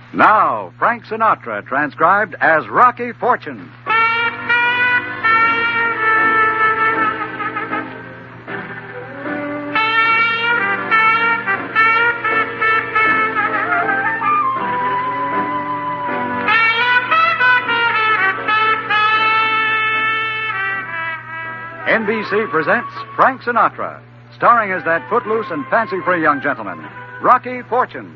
Now, Frank Sinatra, transcribed as Rocky Fortune. NBC presents Frank Sinatra, starring as that footloose and fancy-free young gentleman, Rocky Fortune.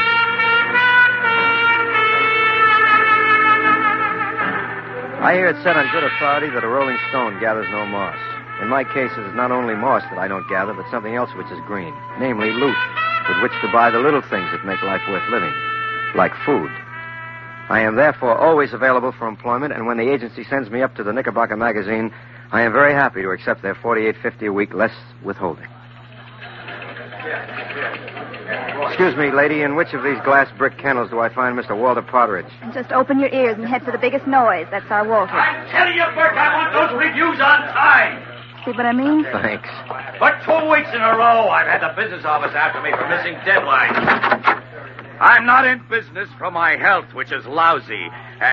I hear it said on good authority that a rolling stone gathers no moss. In my case, it is not only moss that I don't gather, but something else which is green, namely loot, with which to buy the little things that make life worth living, like food. I am therefore always available for employment, and when the agency sends me up to the Knickerbocker magazine, I am very happy to accept their $48.50 a week, less withholding. Excuse me, lady, in which of these glass brick kennels do I find Mr. Walter Partridge? Just open your ears and head for the biggest noise. That's our Walter. I'm telling you, Burke, I want those reviews on time. See what I mean? Thanks. For 2 weeks in a row, I've had the business office after me for missing deadlines. I'm not in business for my health, which is lousy.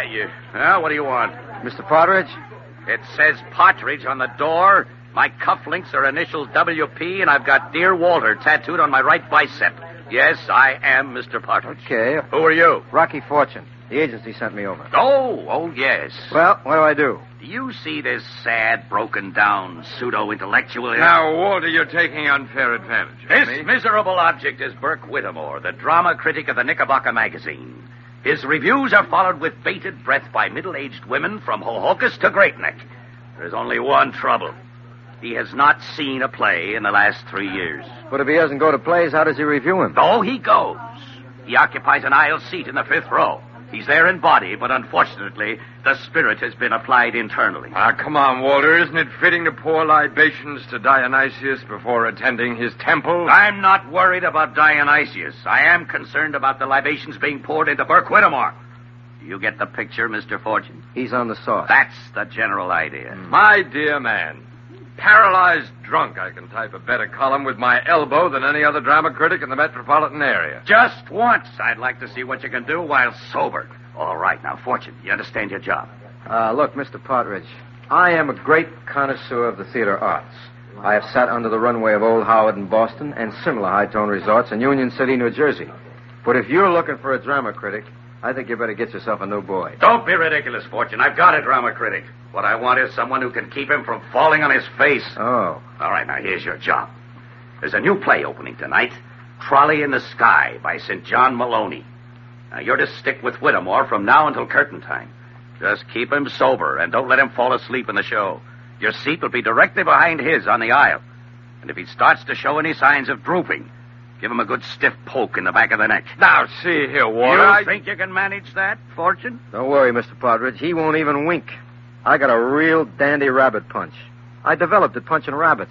What do you want? Mr. Partridge? It says Partridge on the door. My cufflinks are initials WP, and I've got Dear Walter tattooed on my right bicep. Yes, I am Mr. Partridge. Okay. Who are you? Rocky Fortune. The agency sent me over. Oh, yes. Well, what do I do? Do you see this sad, broken-down, pseudo-intellectual here? Now, Walter, you're taking unfair advantage of This me. miserable object is Burke Whittemore, the drama critic of the Knickerbocker magazine. His reviews are followed with bated breath by middle-aged women from Hohokus to Great Neck. There's only one trouble. He has not seen a play in the last 3 years. But if he doesn't go to plays, how does he review them? Oh, he goes. He occupies an aisle seat in the 5th row. He's there in body, but unfortunately, the spirit has been applied internally. Come on, Walter. Isn't it fitting to pour libations to Dionysius before attending his temple? I'm not worried about Dionysius. I am concerned about the libations being poured into Burke Whittemore. Do you get the picture, Mr. Fortune? He's on the sauce. That's the general idea. My dear man, paralyzed drunk, I can type a better column with my elbow than any other drama critic in the metropolitan area. Just once, I'd like to see what you can do while sober. All right, now, Fortune, you understand your job. Look, Mr. Partridge, I am a great connoisseur of the theater arts. I have sat under the runway of Old Howard in Boston and similar high-tone resorts in Union City, New Jersey. But if you're looking for a drama critic, I think you better get yourself a new boy. Don't be ridiculous, Fortune. I've got a drama critic. What I want is someone who can keep him from falling on his face. Oh. All right, now, here's your job. There's a new play opening tonight, Trolley in the Sky by St. John Maloney. Now, you're to stick with Whittemore from now until curtain time. Just keep him sober and don't let him fall asleep in the show. Your seat will be directly behind his on the aisle. And if he starts to show any signs of drooping, give him a good stiff poke in the back of the neck. Now, see here, Walter. You think you can manage that, Fortune? Don't worry, Mr. Partridge. He won't even wink. I got a real dandy rabbit punch. I developed it punching rabbits.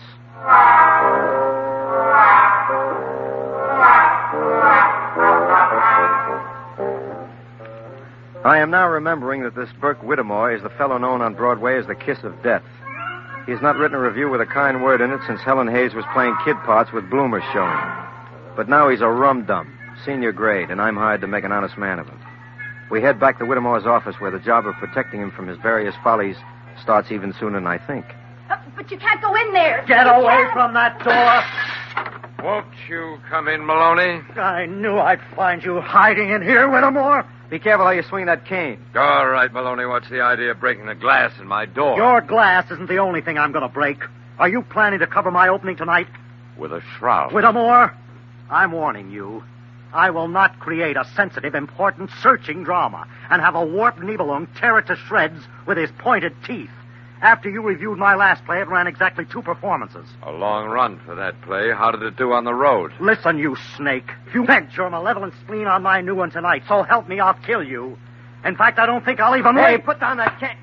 I am now remembering that this Burke Whittemore is the fellow known on Broadway as the Kiss of Death. He has not written a review with a kind word in it since Helen Hayes was playing kid parts with bloomers showing. But now he's a rum-dum, senior grade, and I'm hired to make an honest man of him. We head back to Whittemore's office where the job of protecting him from his various follies starts even sooner than I think. But you can't go in there. Get away from that door. Won't you come in, Maloney? I knew I'd find you hiding in here, Whittemore. Be careful how you swing that cane. All right, Maloney, what's the idea of breaking the glass in my door? Your glass isn't the only thing I'm going to break. Are you planning to cover my opening tonight? With a shroud. Whittemore, I'm warning you. I will not create a sensitive, important, searching drama and have a warped Nibelung tear it to shreds with his pointed teeth. After you reviewed my last play, it ran exactly 2 performances. A long run for that play. How did it do on the road? Listen, you snake. If you vent your malevolent spleen on my new one tonight, so help me, I'll kill you. In fact, I don't think I'll even Hey, wait. put down that cane.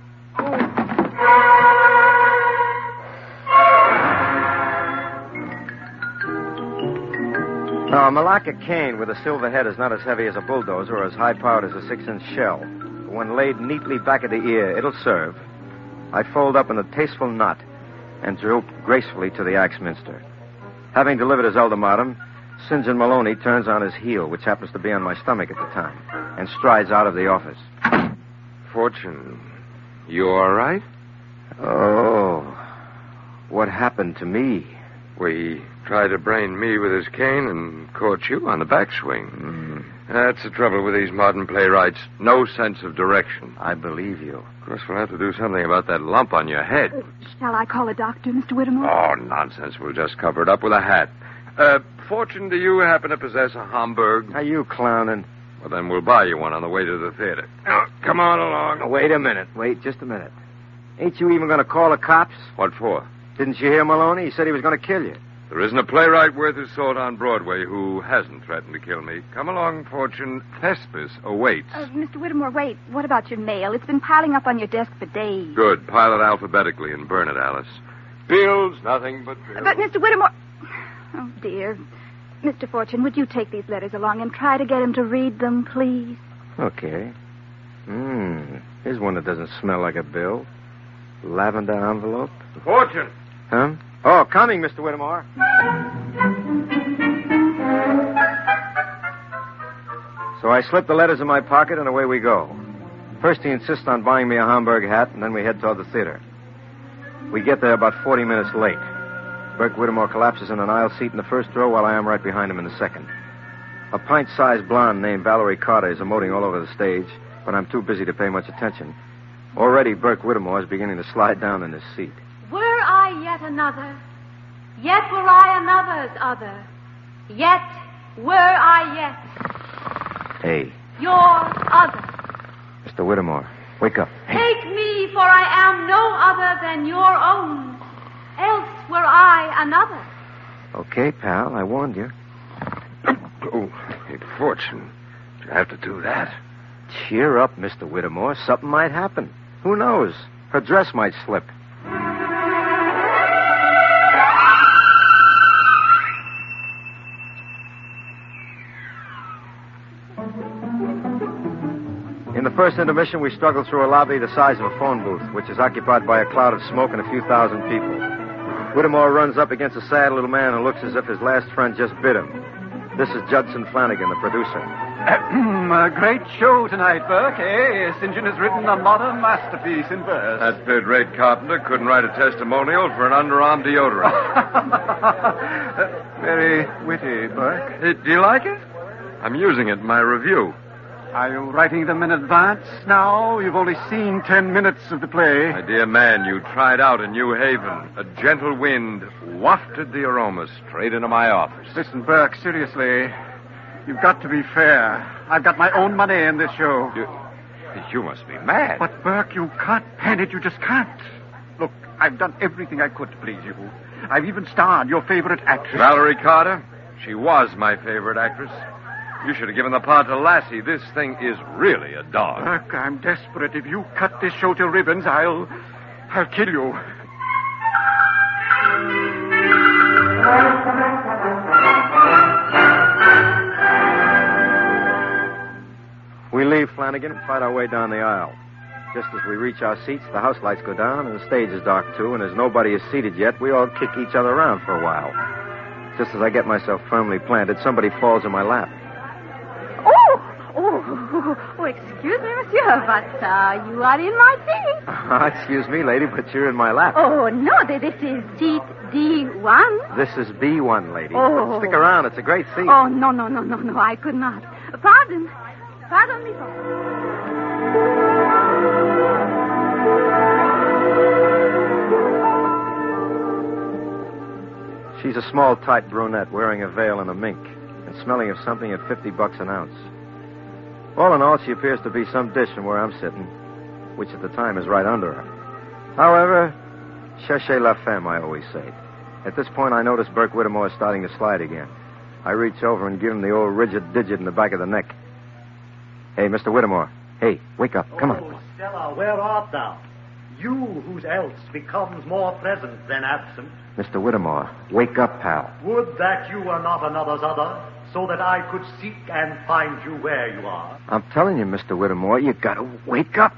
Now, a Malacca cane with a silver head is not as heavy as a bulldozer or as high-powered as a 6-inch shell. But when laid neatly back of the ear, it'll serve. I fold up in a tasteful knot and droop gracefully to the Axminster. Having delivered his ultimatum, St. John Maloney turns on his heel, which happens to be on my stomach at the time, and strides out of the office. Fortune, you all right? Oh, what happened to me? We tried to brain me with his cane and caught you on the backswing. That's the trouble with these modern playwrights. No sense of direction. I believe you. Of course, we'll have to do something about that lump on your head. Shall I call a doctor, Mr. Whittemore? Oh, nonsense. We'll just cover it up with a hat. Fortune, do you happen to possess a Hamburg? Are you clowning? Well, then we'll buy you one on the way to the theater. Now, come on along. Wait a minute. Wait just a minute. Ain't you even going to call the cops? What for? Didn't you hear Maloney? He said he was going to kill you. There isn't a playwright worth his salt on Broadway who hasn't threatened to kill me. Come along, Fortune. Thespis awaits. Mr. Whittemore, wait. What about your mail? It's been piling up on your desk for days. Good. Pile it alphabetically and burn it, Alice. Bills, nothing but bills. But, Mr. Whittemore... Oh, dear. Mr. Fortune, would you take these letters along and try to get him to read them, please? Okay. Here's one that doesn't smell like a bill. Lavender envelope. Fortune! Huh? Oh, coming, Mr. Whittemore. So I slip the letters in my pocket and away we go. First he insists on buying me a Hamburg hat, and then we head toward the theater. We get there about 40 minutes late. Burke Whittemore collapses in an aisle seat in the first row while I am right behind him in the second. A pint-sized blonde named Valerie Carter is emoting all over the stage, but I'm too busy to pay much attention. Already, Burke Whittemore is beginning to slide down in his seat. Were I yet another, yet were I another's other, yet were I yet Hey. your other. Mr. Whittemore, wake up. Hey. Take me, for I am no other than your own, else were I another. Okay, pal, I warned you. Oh, hey, Fortune. Did you have to do that? Cheer up, Mr. Whittemore. Something might happen. Who knows? Her dress might slip. In the first intermission, we struggle through a lobby the size of a phone booth, which is occupied by a cloud of smoke and a few thousand people. Whittemore runs up against a sad little man who looks as if his last friend just bit him. This is Judson Flanagan, the producer. A great show tonight, Burke, eh? St. John has written a modern masterpiece in verse. That third-rate carpenter couldn't write a testimonial for an underarm deodorant. Very witty, Burke. Do you like it? I'm using it in my review. Are you writing them in advance now? You've only seen 10 minutes of the play. My dear man, you tried out in New Haven. A gentle wind wafted the aroma straight into my office. Listen, Burke, seriously. You've got to be fair. I've got my own money in this show. You must be mad. But, Burke, you can't pen it. You just can't. Look, I've done everything I could to please you. I've even starred your favorite actress. Valerie Carter? She was my favorite actress. You should have given the part to Lassie. This thing is really a dog. Burke, I'm desperate. If you cut this show to ribbons, I'll kill you. We leave Flanagan and fight our way down the aisle. Just as we reach our seats, the house lights go down and the stage is dark, too, and as nobody is seated yet, we all kick each other around for a while. Just as I get myself firmly planted, somebody falls in my lap. Oh, excuse me, monsieur, but you are in my seat. Excuse me, lady, but you're in my lap. Oh, no, this is seat D1. This is B1, lady. Oh. Stick around. It's a great seat. Oh, no, I could not. Pardon me. She's a small, tight brunette wearing a veil and a mink and smelling of something at $50 an ounce. All in all, she appears to be some dish from where I'm sitting, which at the time is right under her. However, cherchez la femme, I always say. At this point, I notice Burke Whittemore is starting to slide again. I reach over and give him the old rigid digit in the back of the neck. Hey, Mr. Whittemore. Hey, wake up. Come on. Oh, Stella, where art thou? You whose else becomes more present than absent. Mr. Whittemore, wake up, pal. Would that you were not another's other, so that I could seek and find you where you are. I'm telling you, Mr. Whittemore, you gotta wake up.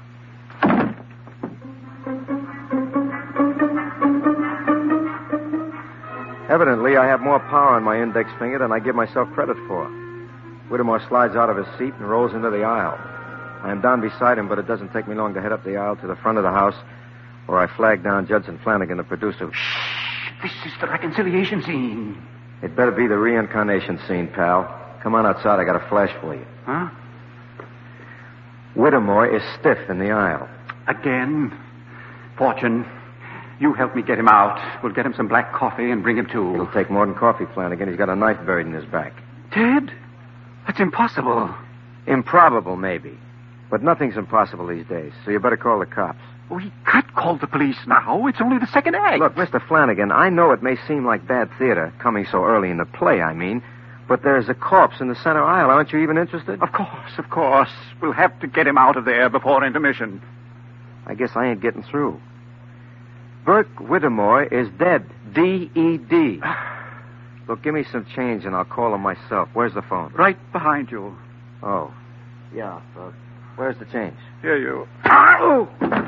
Evidently, Luckily, I have more power on my index finger than I give myself credit for. Whittemore slides out of his seat and rolls into the aisle. I am down beside him, but it doesn't take me long to head up the aisle to the front of the house, where I flag down Judson Flanagan, the producer. Shh! This is the reconciliation scene. It better be the reincarnation scene, pal. Come on outside. I got a flash for you. Huh? Whittemore is stiff in the aisle. Again? Fortune, you help me get him out. We'll get him some black coffee and bring him to. It'll take more than coffee, Flanagan. He's got a knife buried in his back. Ted? That's impossible. Improbable, maybe. But nothing's impossible these days, so you better call the cops. We can't call the police now. It's only the second act. Look, Mr. Flanagan, I know it may seem like bad theater, coming so early in the play, I mean, but there's a corpse in the center aisle. Aren't you even interested? Of course. We'll have to get him out of there before intermission. I guess I ain't getting through. Burke Whittemore is dead. D-E-D. Look, give me some change and I'll call him myself. Where's the phone? Right behind you. Oh. Yeah, where's the change? Here you. Ow!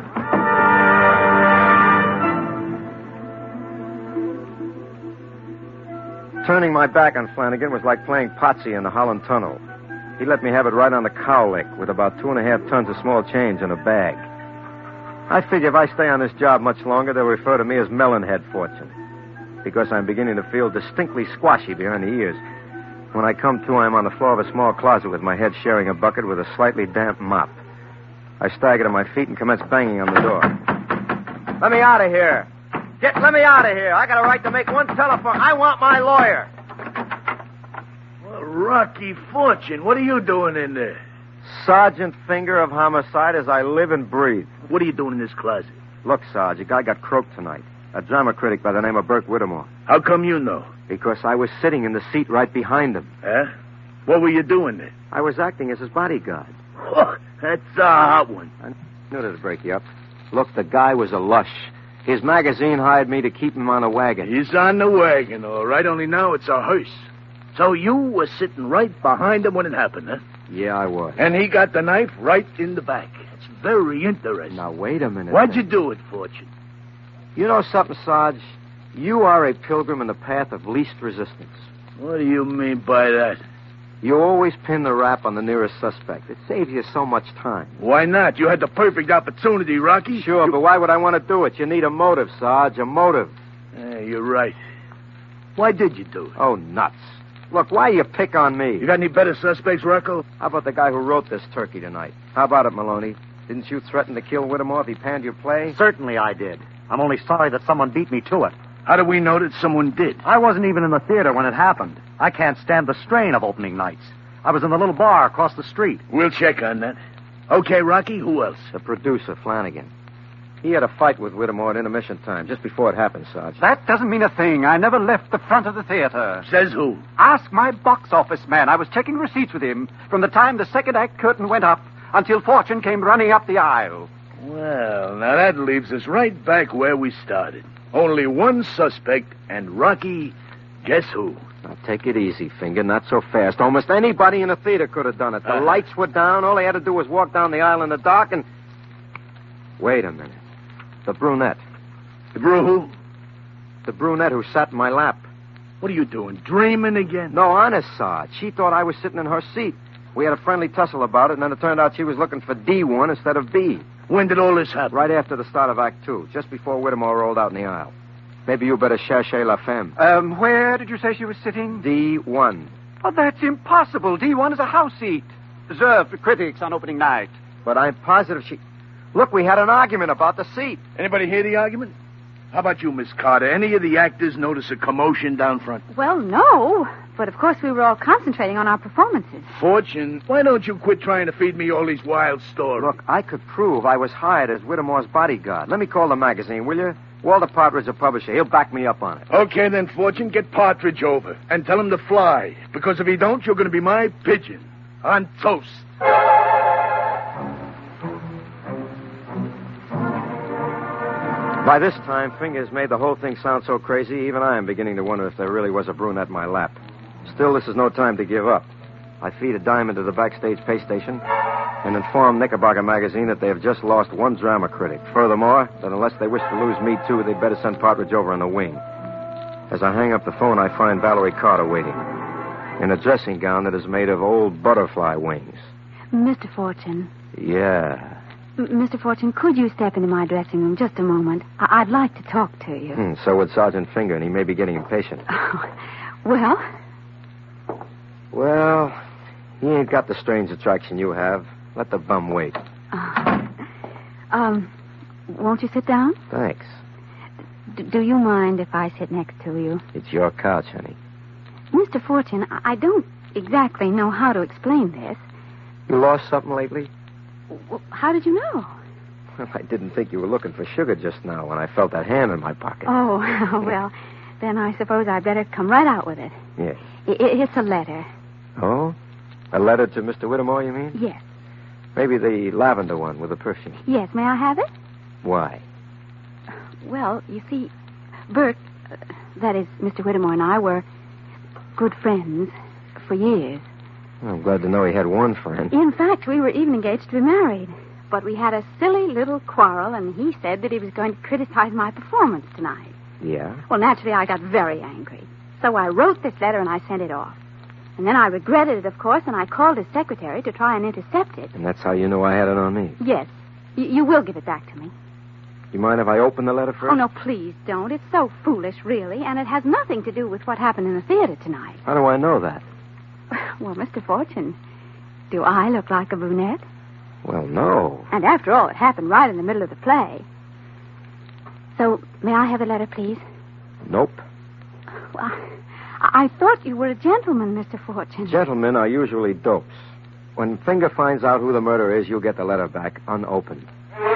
Turning my back on Flanagan was like playing Potsy in the Holland Tunnel. He let me have it right on the cowlick with about 2.5 tons of small change in a bag. I figure if I stay on this job much longer, they'll refer to me as Melonhead Fortune, because I'm beginning to feel distinctly squashy behind the ears. When I come to, I'm on the floor of a small closet with my head sharing a bucket with a slightly damp mop. I stagger to my feet and commence banging on the door. Let me out of here. Let me out of here. I got a right to make one telephone. I want my lawyer. Well, Rocky Fortune, what are you doing in there? Sergeant Finger of Homicide as I live and breathe. What are you doing in this closet? Look, Sarge, a guy got croaked tonight. A drama critic by the name of Burke Whittemore. How come you know? Because I was sitting in the seat right behind him. Huh? What were you doing there? I was acting as his bodyguard. Oh, that's a hot one. I knew that'd break you up. Look, the guy was a lush. His magazine hired me to keep him on a wagon. He's on the wagon, all right, only now it's a hearse. So you were sitting right behind him when it happened, huh? Yeah, I was. And he got the knife right in the back. It's very interesting. Now, wait a minute. Why'd you do it, Fortune? You know something, Sarge? You are a pilgrim in the path of least resistance. What do you mean by that? You always pin the rap on the nearest suspect. It saves you so much time. Why not? You had the perfect opportunity, Rocky. Sure, but why would I want to do it? You need a motive, Sarge, a motive. Yeah, you're right. Why did you do it? Oh, nuts. Look, why you pick on me? You got any better suspects, Rocco? How about the guy who wrote this turkey tonight? How about it, Maloney? Didn't you threaten to kill Whittemore if he panned your play? Certainly I did. I'm only sorry that someone beat me to it. How do we know that someone did? I wasn't even in the theater when it happened. I can't stand the strain of opening nights. I was in the little bar across the street. We'll check on that. Okay, Rocky, who else? The producer, Flanagan. He had a fight with Whittemore at intermission time, just before it happened, Sarge. That doesn't mean a thing. I never left the front of the theater. Says who? Ask my box office man. I was checking receipts with him from the time the second act curtain went up until Fortune came running up the aisle. Well, now that leaves us right back where we started. Only one suspect, and Rocky, guess who? Now, take it easy, Finger. Not so fast. Almost anybody in the theater could have done it. The lights were down. All they had to do was walk down the aisle in the dark and... Wait a minute. The brunette. The who? The brunette who sat in my lap. What are you doing, dreaming again? No, honest, Sarge. She thought I was sitting in her seat. We had a friendly tussle about it, and then it turned out she was looking for D1 instead of B. When did all this happen? Right after the start of Act 2, just before Whittemore rolled out in the aisle. Maybe you better chercher la femme. Where did you say she was sitting? D1. Oh, that's impossible. D1 is a house seat, reserved for critics on opening night. But I'm positive she... Look, we had an argument about the seat. Anybody hear the argument? How about you, Miss Carter? Any of the actors notice a commotion down front? Well, no. But, of course, we were all concentrating on our performances. Fortune, why don't you quit trying to feed me all these wild stories? Look, I could prove I was hired as Whittemore's bodyguard. Let me call the magazine, will you? Walter Partridge, the publisher. He'll back me up on it. Okay, then, Fortune, get Partridge over and tell him to fly. Because if he don't, you're going to be my pigeon. On toast. By this time, Fingers made the whole thing sound so crazy, even I am beginning to wonder if there really was a brunette in my lap. Still, this is no time to give up. I feed a dime into the backstage pay station and inform Knickerbocker magazine that they have just lost one drama critic. Furthermore, that unless they wish to lose me, too, they'd better send Partridge over on the wing. As I hang up the phone, I find Valerie Carter waiting in a dressing gown that is made of old butterfly wings. Mr. Fortune. Yeah. Mr. Fortune, could you step into my dressing room just a moment? I'd like to talk to you. So would Sergeant Finger, and he may be getting impatient. Well? Well, he ain't got the strange attraction you have. Let the bum wait. Won't you sit down? Thanks. Do you mind if I sit next to you? It's your couch, honey. Mr. Fortune, I don't exactly know how to explain this. You lost something lately? Well, how did you know? Well, I didn't think you were looking for sugar just now when I felt that hand in my pocket. Oh, well, then I suppose I'd better come right out with it. Yes. It's a letter. Oh? A letter to Mr. Whittemore, you mean? Yes. Maybe the lavender one with the perfume. Yes, may I have it? Why? Well, you see, Bert, that is, Mr. Whittemore and I were good friends for years. Well, I'm glad to know he had one friend. In fact, we were even engaged to be married. But we had a silly little quarrel, and he said that he was going to criticize my performance tonight. Yeah? Well, naturally, I got very angry. So I wrote this letter and I sent it off. And then I regretted it, of course, and I called his secretary to try and intercept it. And that's how you know I had it on me? Yes. You will give it back to me. You mind if I open the letter first? Oh, no, please don't. It's so foolish, really, and it has nothing to do with what happened in the theater tonight. How do I know that? Well, Mr. Fortune, do I look like a brunette? Well, no. And after all, it happened right in the middle of the play. So, may I have the letter, please? Nope. Well, I thought you were a gentleman, Mr. Fortune. Gentlemen are usually dopes. When Finger finds out who the murderer is, you'll get the letter back unopened.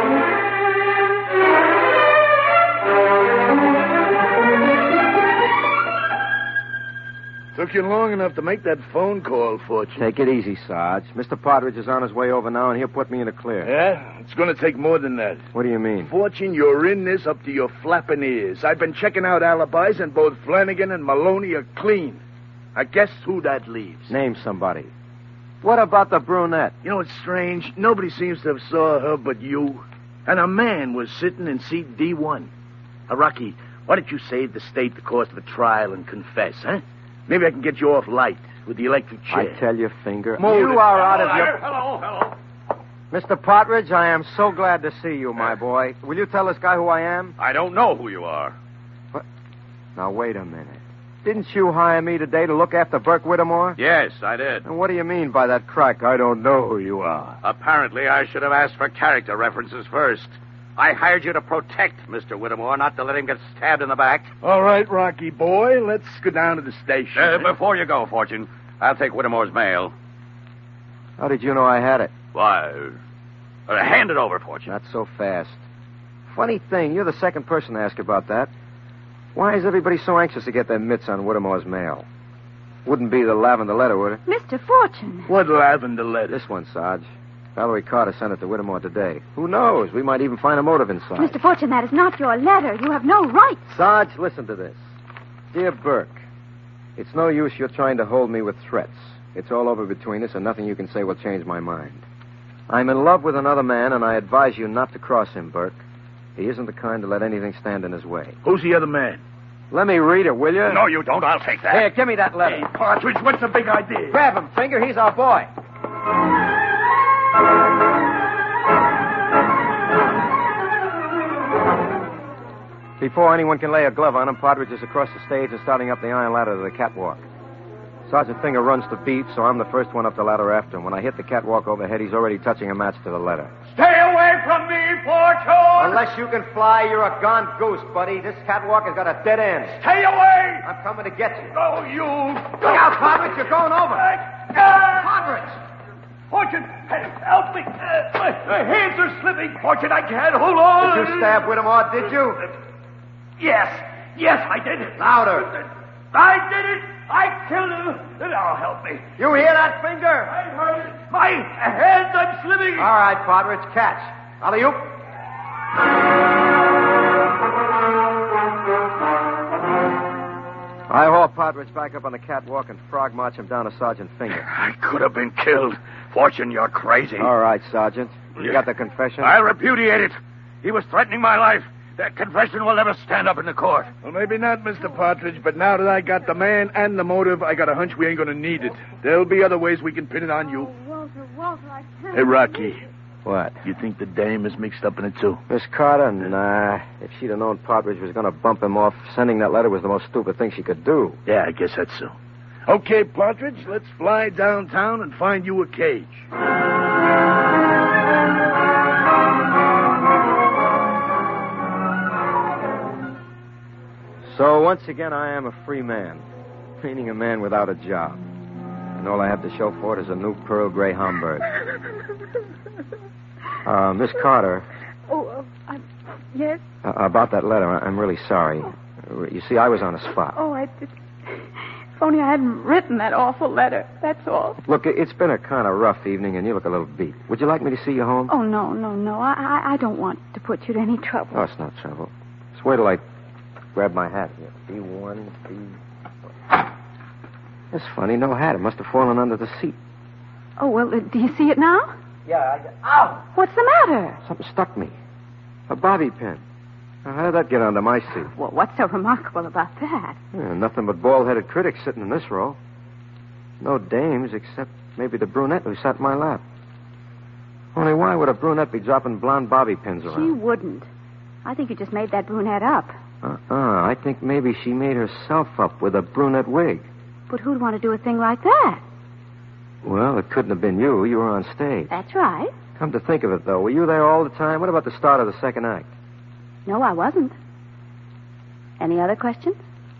Took you long enough to make that phone call, Fortune. Take it easy, Sarge. Mr. Partridge is on his way over now, and he'll put me in the clear. Yeah? It's going to take more than that. What do you mean? Fortune, you're in this up to your flapping ears. I've been checking out alibis, and both Flanagan and Maloney are clean. I guess who that leaves. Name somebody. What about the brunette? You know, it's strange. Nobody seems to have saw her but you. And a man was sitting in seat D1. Rocky, why don't you save the state the cost of a trial and confess, huh? Maybe I can get you off light with the electric chair. I tell you, Finger, Move you it. are out of your... Hello. Mr. Partridge, I am so glad to see you, my boy. Will you tell this guy who I am? I don't know who you are. What? Now, wait a minute. Didn't you hire me today to look after Burke Whittemore? Yes, I did. And what do you mean by that crack, I don't know who you are? Apparently, I should have asked for character references first. I hired you to protect Mr. Whittemore, not to let him get stabbed in the back. All right, Rocky boy, let's go down to the station. Before you go, Fortune, I'll take Whittemore's mail. How did you know I had it? Why, hand it over, Fortune. Not so fast. Funny thing, you're the second person to ask about that. Why is everybody so anxious to get their mitts on Whittemore's mail? Wouldn't be the lavender letter, would it? Mr. Fortune. What lavender letter? This one, Sarge. Valerie Carter sent it to Whittemore today. Who knows? We might even find a motive inside. Mr. Fortune, that is not your letter. You have no right. Sarge, listen to this. Dear Burke, it's no use you're trying to hold me with threats. It's all over between us, and nothing you can say will change my mind. I'm in love with another man, and I advise you not to cross him, Burke. He isn't the kind to let anything stand in his way. Who's the other man? Let me read it, will you? No, you don't. I'll take that. Here, give me that letter. Hey, Partridge, what's the big idea? Grab him, Finger. He's our boy. Before anyone can lay a glove on him, Partridge is across the stage and starting up the iron ladder to the catwalk. Sergeant Finger runs the beat, so I'm the first one up the ladder after him. When I hit the catwalk overhead, he's already touching a match to the letter. Stay away from me, Fortune! Unless you can fly, you're a gone goose, buddy. This catwalk has got a dead end. Stay away! I'm coming to get you. Oh, you... Look out, Partridge, you're going over. Partridge! Fortune, help me. My hands are slipping. Fortune, I can't hold on. Did you stab Whittemore, did you? Yes, I did it. Louder. I did it. I killed him. Now help me. You hear that, Finger? I heard it. My hands, I'm slipping. All right, Partridge, catch. Alley-oop. I haul Partridge back up on the catwalk and frog march him down to Sergeant Finger. I could have been killed. Fortune, you're crazy. All right, Sergeant. You got the confession? I repudiate it. He was threatening my life. That confession will never stand up in the court. Well, maybe not, Mr. Partridge, but now that I got the man and the motive, I got a hunch we ain't going to need it. There'll be other ways we can pin it on you. Oh, Walter, I can't. Hey, Rocky, What? you think the dame is mixed up in it, too? Miss Carter? Nah. If she'd have known Partridge was going to bump him off, sending that letter was the most stupid thing she could do. Yeah, I guess that's so. Okay, Partridge, let's fly downtown and find you a cage. So, once again, I am a free man, meaning a man without a job. And all I have to show for it is a new pearl gray Homburg. Miss Carter. Yes? About that letter, I'm really sorry. You see, I was on the spot. If only I hadn't written that awful letter, that's all. Look, it's been a kind of rough evening, and you look a little beat. Would you like me to see you home? Oh, no. I don't want to put you to any trouble. Oh, it's not trouble. Just wait till I grab my hat here. B1, B... That's funny, no hat. It must have fallen under the seat. Oh, well, do you see it now? Yeah, Ow! What's the matter? Something stuck me. A bobby pin. Now, how did that get under my seat? Well, what's so remarkable about that? Yeah, nothing but bald-headed critics sitting in this row. No dames, except maybe the brunette who sat in my lap. Only why would a brunette be dropping blonde bobby pins around? She wouldn't. I think you just made that brunette up. I think maybe she made herself up with a brunette wig. But who'd want to do a thing like that? Well, it couldn't have been you. You were on stage. That's right. Come to think of it, though, were you there all the time? What about the start of the second act? No, I wasn't. Any other questions?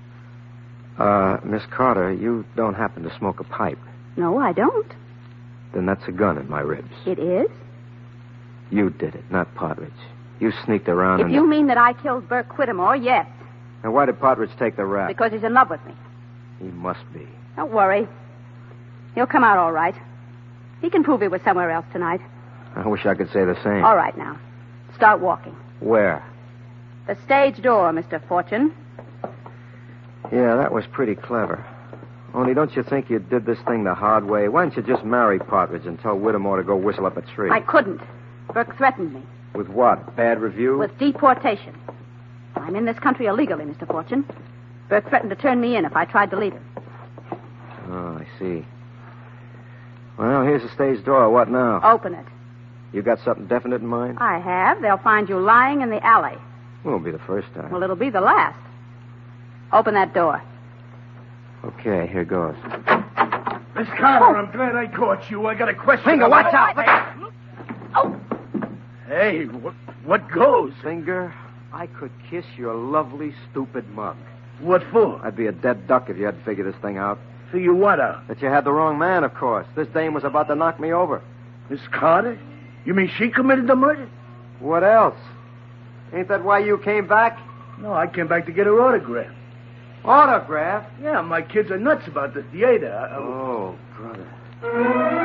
Miss Carter, you don't happen to smoke a pipe. No, I don't. Then that's a gun in my ribs. It is? You did it, not Partridge. You sneaked around If you mean that I killed Burke Whittemore, yes. And why did Partridge take the rap? Because he's in love with me. He must be. Don't worry. He'll come out all right. He can prove he was somewhere else tonight. I wish I could say the same. All right, now. Start walking. Where? The stage door, Mr. Fortune. Yeah, that was pretty clever. Only don't you think you did this thing the hard way? Why don't you just marry Partridge and tell Whittemore to go whistle up a tree? I couldn't. Burke threatened me. With what? Bad review? With deportation. I'm in this country illegally, Mr. Fortune. Burke threatened to turn me in if I tried to leave him. Oh, I see. Well, here's the stage door. What now? Open it. You got something definite in mind? I have. They'll find you lying in the alley. Won't be the first time. Well, it'll be the last. Open that door. Okay, here goes. Miss Carter, I'm glad I caught you. I got a question. Finger, watch out! Oh! Hey, what goes? Finger, I could kiss your lovely, stupid mug. What for? I'd be a dead duck if you hadn't figured this thing out. Figure what out? That you had the wrong man, of course. This dame was about to knock me over. Miss Carter? You mean she committed the murder? What else? Ain't that why you came back? No, I came back to get her autograph. Autograph? Yeah, my kids are nuts about the theater. Oh, brother.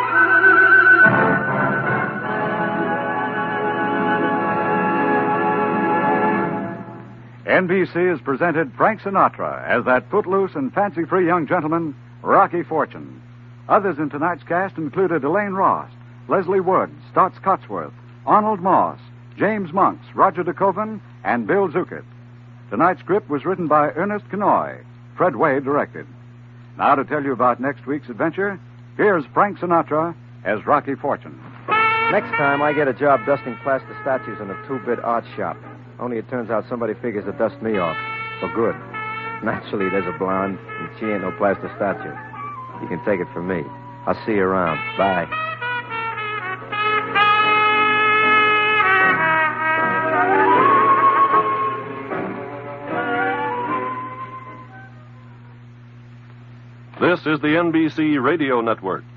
NBC has presented Frank Sinatra as that footloose and fancy-free young gentleman, Rocky Fortune. Others in tonight's cast included Elaine Ross, Leslie Wood, Stotts Cotsworth, Arnold Moss, James Monks, Roger DeKoven, and Bill Zuckert. Tonight's script was written by Ernest Kenoy. Fred Wade directed. Now to tell you about next week's adventure, here's Frank Sinatra as Rocky Fortune. Next time, I get a job dusting plaster statues in a two-bit art shop. Only it turns out somebody figures to dust me off. For good. Naturally, there's a blonde, and she ain't no plaster statue. You can take it from me. I'll see you around. Bye. This is the NBC Radio Network.